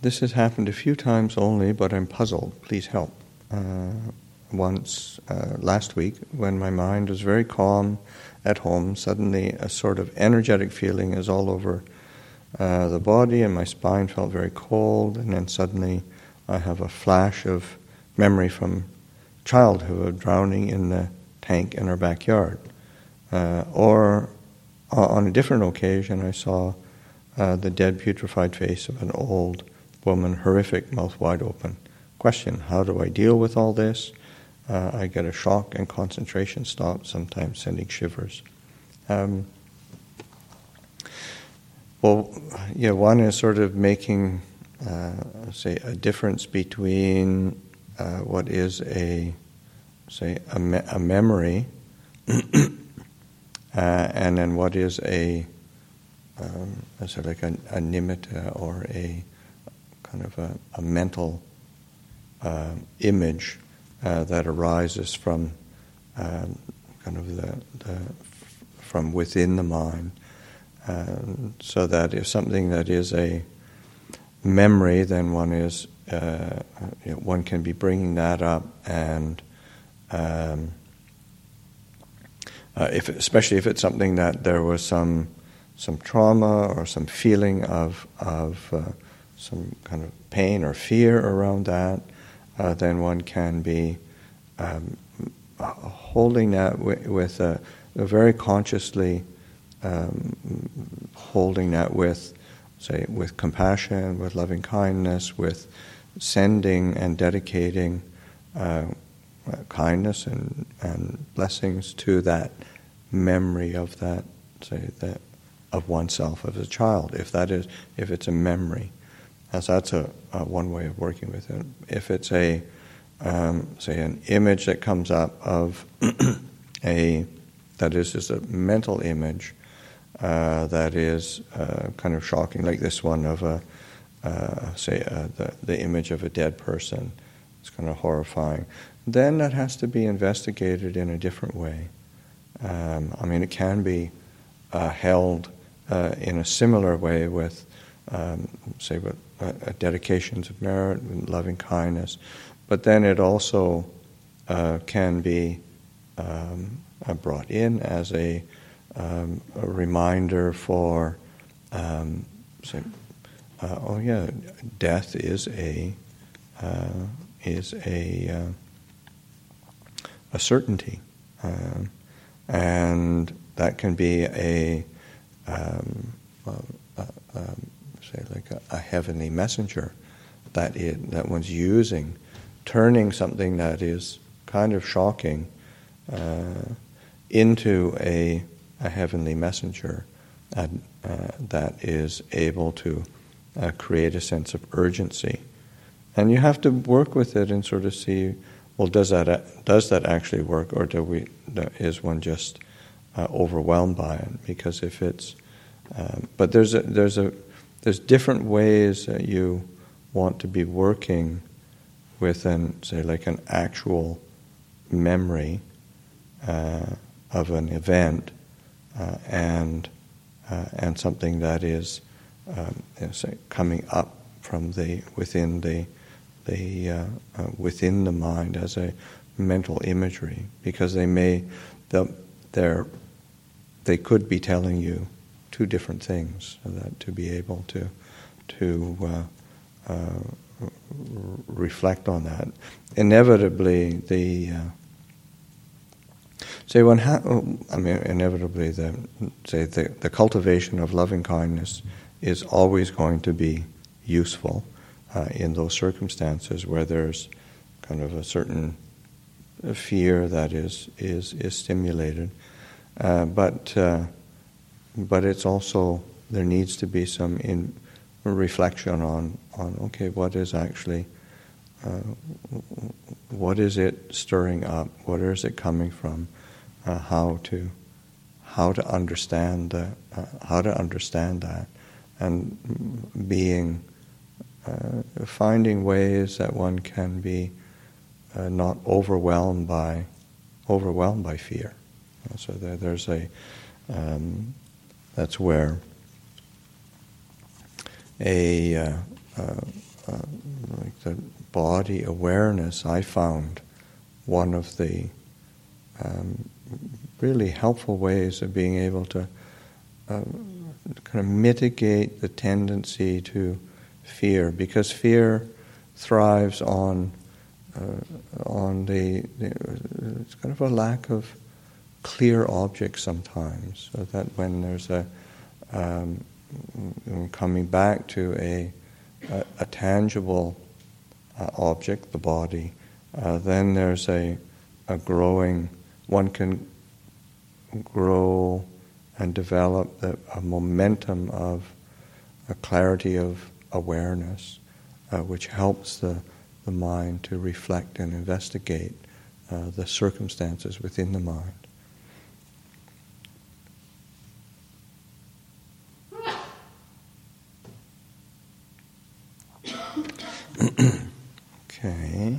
This has happened a few times only, but I'm puzzled. Please help. Once, last week, when my mind was very calm at home, suddenly a sort of energetic feeling is all over the body, and my spine felt very cold, and then suddenly I have a flash of memory from childhood drowning in the tank in our backyard. Or on a different occasion, I saw the dead, putrefied face of an old woman, horrific, mouth wide open. Question, how do I deal with all this? I get a shock and concentration stop, sometimes sending shivers. One is sort of making, say, a difference between what is a memory and then what is a nimitta, or a kind of a mental image that arises from kind of from within the mind. So that if something that is a memory, then one can be bringing that up, and especially if it's something that there was some trauma or some feeling of some kind of pain or fear around that, then one can be holding that with a very consciously holding that with, say, with compassion, with loving kindness, with sending and dedicating kindness and blessings to that memory of that, say, that of oneself as a child, if it's a memory. So that's a one way of working with it. If it's say an image that comes up of that is just a mental image that is kind of shocking, like this one of the image of a dead person. It's kind of horrifying. Then that has to be investigated in a different way. It can be held in a similar way with, with dedications of merit and loving kindness, but then it also can be brought in as a reminder for, death is a certainty, and that can be a heavenly messenger that one's using, turning something that is kind of shocking into a heavenly messenger that is able to create a sense of urgency. And you have to work with it and sort of see, well, does that actually work, or is one just overwhelmed by it? Because if it's, but there's different ways that you want to be working with an actual memory of an event and something that is coming up from within the mind as a mental imagery, because they could be telling you two different things, so that to be able to reflect on that. Inevitably, the cultivation of loving kindness is always going to be useful in those circumstances where there's kind of a certain fear that is stimulated, but it's also, there needs to be some reflection on okay, what is actually what is it stirring up? Where is it coming from? How to understand that, and finding ways that one can be not overwhelmed by fear. So there's that's where a like the body awareness, I found one of the really helpful ways of being able to kind of mitigate the tendency to fear, because fear thrives on the it's kind of a lack of clear objects sometimes, so that when there's coming back to a tangible object, the body, then there's a growing, one can grow and develop a momentum of a clarity of awareness, which helps the mind to reflect and investigate the circumstances within the mind. Okay.